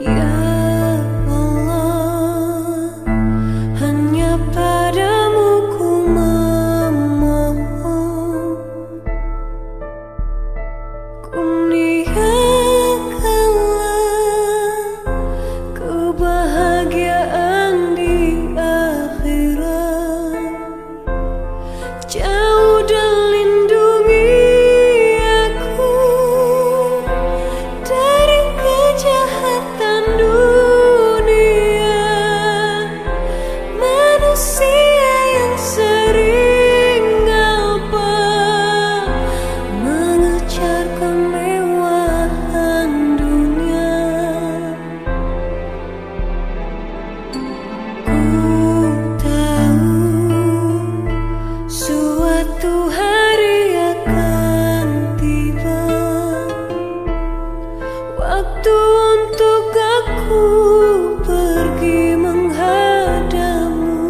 Ya Allah, hanya padamu ku memohon. Kurniakanlah kebahagiaan di akhirat, jauh dan lindungi aku dari kejahatan dunia. Manusia yang sering apa mengejar kemewahan dunia. Ku tahu suatu hari akan tiba, waktu untuk aku pergi menghadapmu.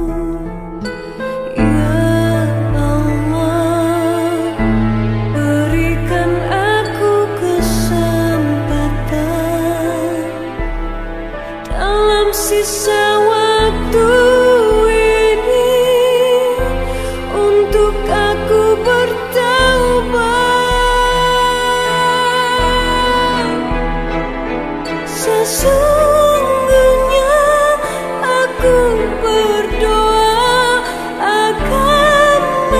Ya Allah, berikan aku kesempatan dalam sisa waktu ini untuk aku bertaubat. Sesungguhnya aku berdoa akan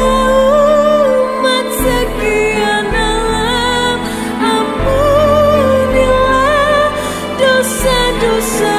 umat sekian alam. Ampunilah dosa-dosa